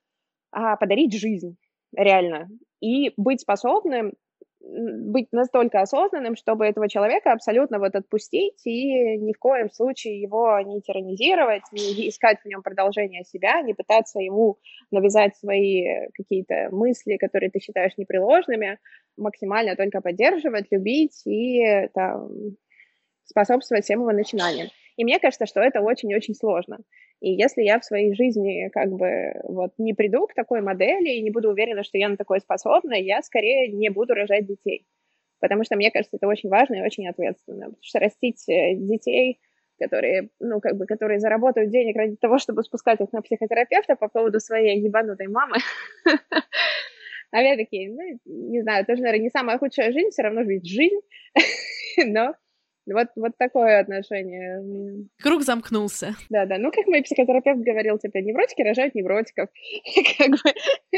а, подарить жизнь, реально. И быть способным быть настолько осознанным, чтобы этого человека абсолютно вот отпустить и ни в коем случае его не тиранизировать, не искать в нем продолжение себя, не пытаться ему навязать свои какие-то мысли, которые ты считаешь непреложными, максимально только поддерживать, любить и там, способствовать всем его начинаниям. И мне кажется, что это очень-очень сложно. И если я в своей жизни как бы вот не приду к такой модели и не буду уверена, что я на такое способна, я скорее не буду рожать детей. Потому что мне кажется, это очень важно и очень ответственно. Потому что растить детей, которые, ну, как бы, которые заработают денег ради того, чтобы спускать их на психотерапевта по поводу своей ебанутой мамы, опять-таки, ну, не знаю, тоже, наверное, не самая худшая жизнь, все равно ведь жизнь, но Вот, вот такое отношение. Круг замкнулся. Да-да, ну, как мой психотерапевт говорил, типа, невротики рожают невротиков. Как бы,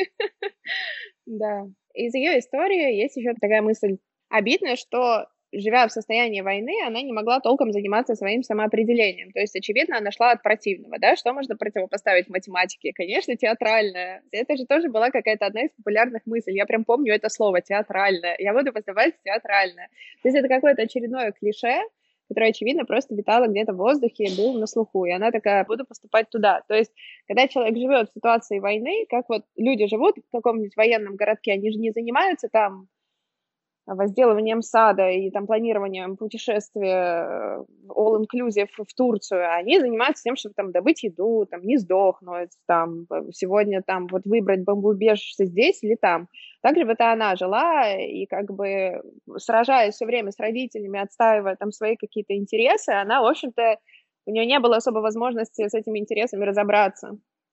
да. Из ее истории есть еще такая мысль. Обидно, что, живя в состоянии войны, она не могла толком заниматься своим самоопределением. То есть, очевидно, она шла от противного, да? Что можно противопоставить в математике? Конечно, театральное. Это же тоже была какая-то одна из популярных мыслей. Я прям помню это слово, театральное. Я буду поступать в театральное. То есть это какое-то очередное клише, которое, очевидно, просто витало где-то в воздухе и было на слуху. И она такая, буду поступать туда. То есть, когда человек живет в ситуации войны, как вот люди живут в каком-нибудь военном городке, они же не занимаются там возделыванием сада и там планированием путешествия all-inclusive в Турцию, они занимаются тем, чтобы там добыть еду, там не сдохнуть, там сегодня там вот выбрать бомбоубежище здесь или там. Также вот она жила и как бы сражаясь все время с родителями, отстаивая там свои какие-то интересы, она, в общем-то, у нее не было особо возможности с этими интересами разобраться.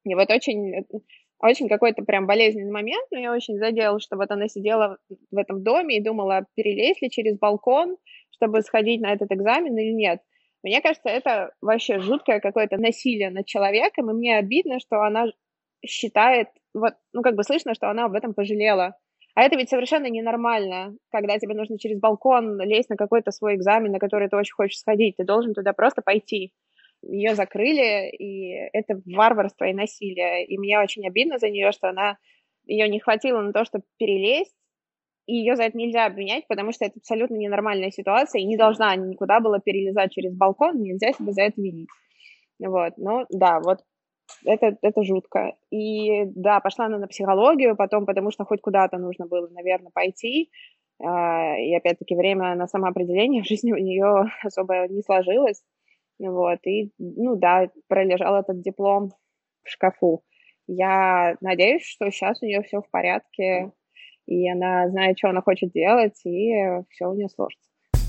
И вот очень, очень какой-то прям болезненный момент, но я очень задела, что вот она сидела в этом доме и думала, перелезть ли через балкон, чтобы сходить на этот экзамен или нет. Мне кажется, это вообще жуткое какое-то насилие над человеком, и мне обидно, что она считает, вот, ну, как бы слышно, что она об этом пожалела. А это ведь совершенно ненормально, когда тебе нужно через балкон лезть на какой-то свой экзамен, на который ты очень хочешь сходить. Ты должен туда просто пойти. Ее закрыли, и это варварство и насилие. И мне очень обидно за нее, что она ее не хватило на то, чтобы перелезть, и ее за это нельзя обвинять, потому что это абсолютно ненормальная ситуация, и не должна никуда было перелезать через балкон, нельзя себя за это винить. Вот, ну да, вот это, это жутко. И да, пошла она на психологию потом, потому что хоть куда-то нужно было, наверное, пойти. А, И опять-таки время на самоопределение в жизни у нее особо не сложилось. Вот, и, ну да, пролежал этот диплом в шкафу. Я надеюсь, что сейчас у нее все в порядке, и она знает, что она хочет делать, и все у нее сложится.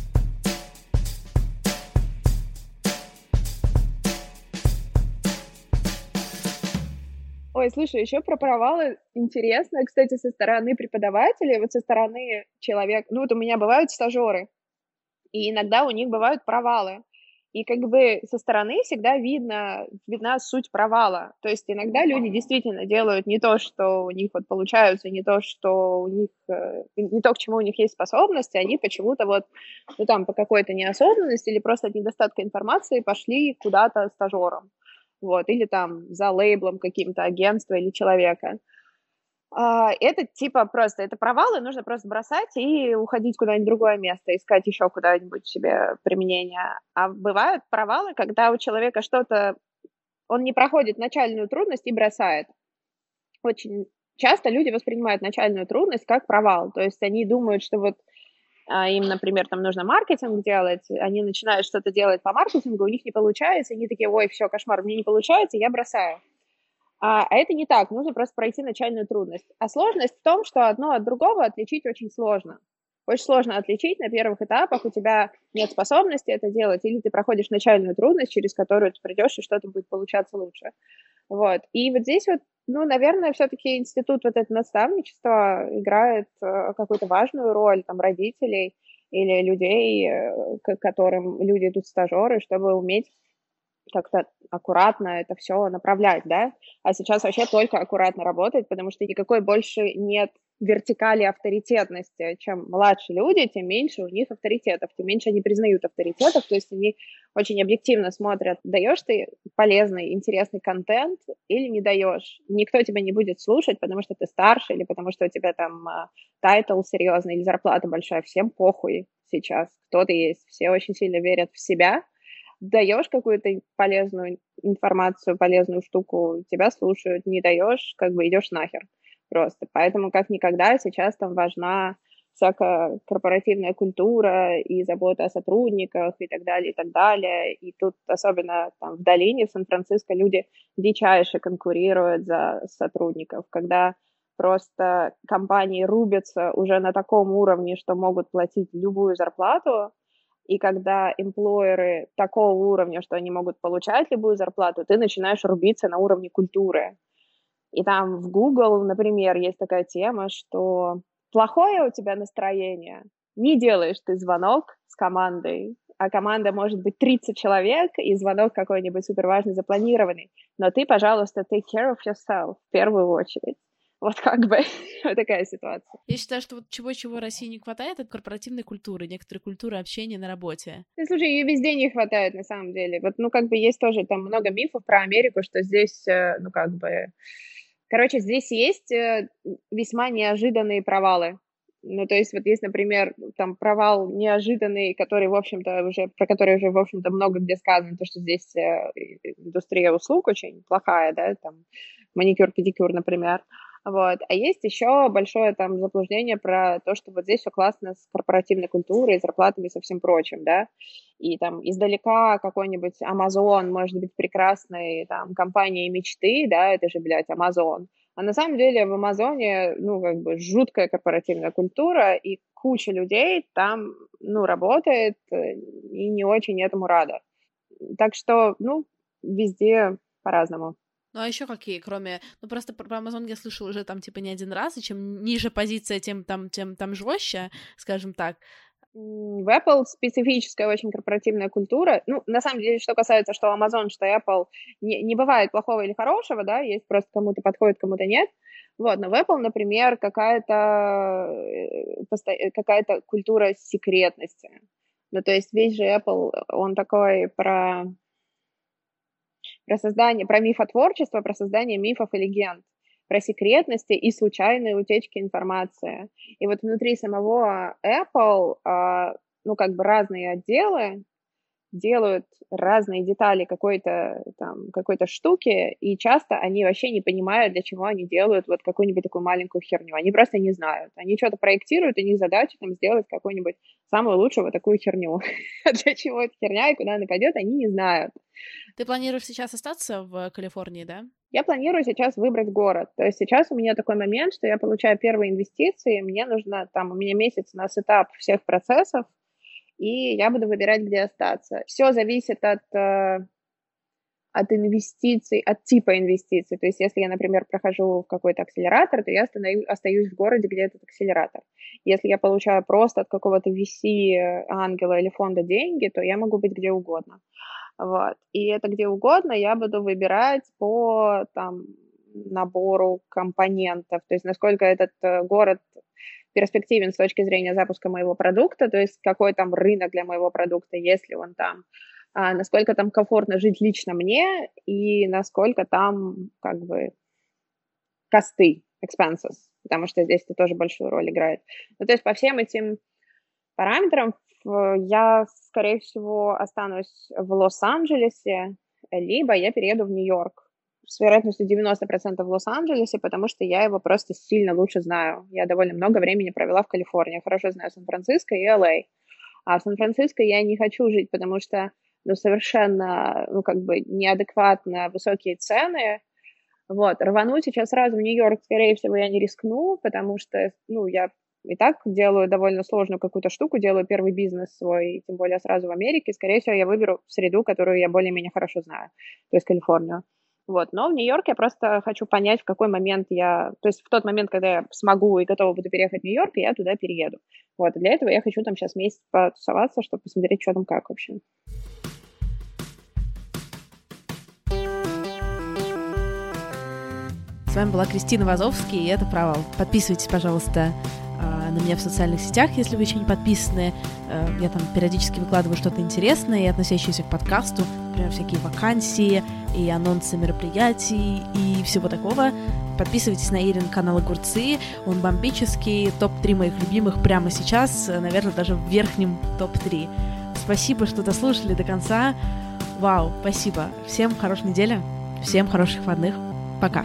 Ой, слушай, еще про провалы интересно, кстати, со стороны преподавателей, вот со стороны человека. Ну, вот у меня бывают стажеры, и иногда у них бывают провалы. И как бы со стороны всегда видно, видна суть провала. То есть иногда люди действительно делают не то, что у них вот получается, не то, что у них, э, не то, к чему у них есть способности, они почему-то вот, ну там, по какой-то неосознанности или просто от недостатка информации пошли куда-то стажером. Вот, или там за лейблом каким-то агентства или человека. А, Это типа просто, это провалы, нужно просто бросать и уходить куда-нибудь в другое место, искать еще куда-нибудь себе применение. А бывают провалы, когда у человека что-то, он не проходит начальную трудность и бросает. Очень часто люди воспринимают начальную трудность как провал, то есть они думают, что вот а, им, например, там нужно маркетинг делать, они начинают что-то делать по маркетингу, у них не получается, они такие, ой, все, кошмар, мне не получается, я бросаю. А, а это не так, нужно просто пройти начальную трудность. А сложность в том, что одно от другого отличить очень сложно. Очень сложно отличить на первых этапах, у тебя нет способности это делать, или ты проходишь начальную трудность, через которую ты придешь, и что-то будет получаться лучше. Вот. И вот здесь вот, ну, наверное, все-таки институт вот это наставничества играет э, какую-то важную роль, там, родителей или людей, э, к которым люди идут стажеры, чтобы уметь как-то аккуратно это все направлять, да, а сейчас вообще только аккуратно работать, потому что никакой больше нет вертикали авторитетности. Чем младше люди, тем меньше у них авторитетов, тем меньше они признают авторитетов, то есть они очень объективно смотрят, даешь ты полезный, интересный контент или не даешь. Никто тебя не будет слушать, потому что ты старше или потому что у тебя там тайтл серьезный или зарплата большая, всем похуй сейчас, кто ты есть, все очень сильно верят в себя, даешь какую-то полезную информацию, полезную штуку, тебя слушают, не даешь, как бы идешь нахер просто. Поэтому как никогда сейчас там важна всякая корпоративная культура и забота о сотрудниках и так далее, и так далее. И тут особенно там в долине, в Сан-Франциско люди дичайше конкурируют за сотрудников, когда просто компании рубятся уже на таком уровне, что могут платить любую зарплату, и когда эмплойеры такого уровня, что они могут получать любую зарплату, ты начинаешь рубиться на уровне культуры. И там в Google, например, есть такая тема, что плохое у тебя настроение, не делаешь ты звонок с командой, а команда может быть тридцать человек, и звонок какой-нибудь суперважный, запланированный. Но ты, пожалуйста, take care of yourself в первую очередь. Вот как бы вот такая ситуация. Я считаю, что вот чего-чего России не хватает, это корпоративной культуры, некоторой культуры общения на работе. Ну, слушай, ее везде не хватает, на самом деле. Вот, ну, как бы есть тоже там много мифов про Америку, что здесь, э, ну, как бы... Короче, здесь есть э, весьма неожиданные провалы. Ну, то есть вот есть, например, там провал неожиданный, который, в общем-то, уже, про который уже, в общем-то, много где сказано, то, что здесь э, индустрия услуг очень плохая, да, там маникюр-педикюр, например. Вот. А есть еще большое там заблуждение про то, что вот здесь все классно с корпоративной культурой, зарплатами и со всем прочим, да, и там издалека какой-нибудь Amazon может быть прекрасной там компанией мечты, да, это же, блядь, Amazon. А на самом деле в Амазоне, ну, как бы жуткая корпоративная культура, и куча людей там, ну, работает и не очень этому рада. Так что, ну, везде по-разному. Ну, а еще какие, кроме... Ну, просто про Amazon я слышала уже там, типа, не один раз, и чем ниже позиция, тем там, тем там жестче, скажем так. В Apple специфическая очень корпоративная культура. Ну, на самом деле, что касается что Amazon, что Apple, не, не бывает плохого или хорошего, да, есть просто кому-то подходит, кому-то нет. Вот, но в Apple, например, какая-то, какая-то культура секретности. Ну, то есть весь же Apple, он такой про, про создание, про мифотворчество, про создание мифов и легенд, про секретности и случайные утечки информации. И вот внутри самого Apple, ну, как бы разные отделы делают разные детали какой-то там, какой-то штуки, и часто они вообще не понимают, для чего они делают вот какую-нибудь такую маленькую херню. Они просто не знают. Они что-то проектируют, у них задача там сделать какую-нибудь самую лучшую вот такую херню. Для чего эта херня и куда она пойдет, они не знают. Ты планируешь сейчас остаться в Калифорнии, да? Я планирую сейчас выбрать город. То есть сейчас у меня такой момент, что я получаю первые инвестиции, мне нужно там, у меня месяц на сетап всех процессов, и я буду выбирать, где остаться. Все зависит от, от инвестиций, от типа инвестиций. То есть если я, например, прохожу в какой-то акселератор, то я остаюсь в городе, где этот акселератор. Если я получаю просто от какого-то ви си, ангела или фонда деньги, то я могу быть где угодно. Вот. И это где угодно я буду выбирать по там, набору компонентов. То есть насколько этот город перспективен с точки зрения запуска моего продукта, то есть какой там рынок для моего продукта, если он там, а, насколько там комфортно жить лично мне и насколько там как бы косты, expenses, потому что здесь это тоже большую роль играет. Ну, то есть по всем этим параметрам я, скорее всего, останусь в Лос-Анджелесе, либо я перееду в Нью-Йорк. С вероятностью девяносто процентов в Лос-Анджелесе, потому что я его просто сильно лучше знаю. Я довольно много времени провела в Калифорнии. Хорошо знаю Сан-Франциско и эл эй. А в Сан-Франциско я не хочу жить, потому что ну, совершенно ну, как бы неадекватно высокие цены. Вот. Рвануть сейчас сразу в Нью-Йорк, скорее всего, я не рискну, потому что ну, я и так делаю довольно сложную какую-то штуку, делаю первый бизнес свой, тем более сразу в Америке. Скорее всего, я выберу среду, которую я более-менее хорошо знаю, то есть Калифорнию. Вот. Но в Нью-Йорке я просто хочу понять, в какой момент я... То есть в тот момент, когда я смогу и готова буду переехать в Нью-Йорк, я туда перееду. Вот. И для этого я хочу там сейчас месяц потусоваться, чтобы посмотреть, что там как вообще. С вами была Кристина Вазовский, и это «Провал». Подписывайтесь, пожалуйста, на меня в социальных сетях, если вы еще не подписаны. Я там периодически выкладываю что-то интересное и относящееся к подкасту, например, всякие вакансии и анонсы мероприятий и всего такого. Подписывайтесь на Ирин канал «Огурцы», он бомбический, топ три моих любимых прямо сейчас, наверное, даже в верхнем топ три. Спасибо, что дослушали до конца. Вау, спасибо. Всем хорошей недели, всем хороших выходных. Пока.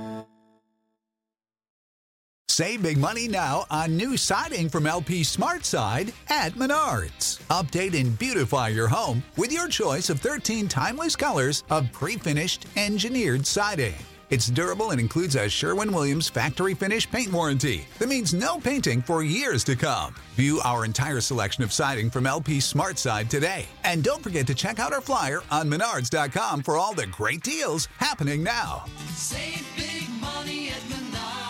Save big money now on new siding from L P SmartSide at Menards. Update and beautify your home with your choice of thirteen timeless colors of pre-finished engineered siding. It's durable and includes a Sherwin-Williams factory finish paint warranty that means no painting for years to come. View our entire selection of siding from L P SmartSide today. And don't forget to check out our flyer on menards dot com for all the great deals happening now. Save big money at Menards.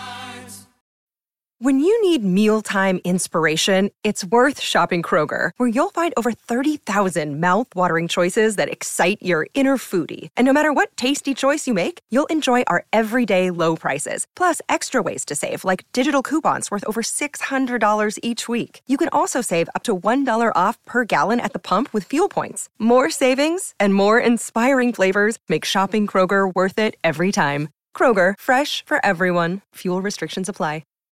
When you need mealtime inspiration, it's worth shopping Kroger, where you'll find over thirty thousand mouth-watering choices that excite your inner foodie. And no matter what tasty choice you make, you'll enjoy our everyday low prices, plus extra ways to save, like digital coupons worth over six hundred dollars each week. You can also save up to one dollar off per gallon at the pump with fuel points. More savings and more inspiring flavors make shopping Kroger worth it every time. Kroger, fresh for everyone. Fuel restrictions apply.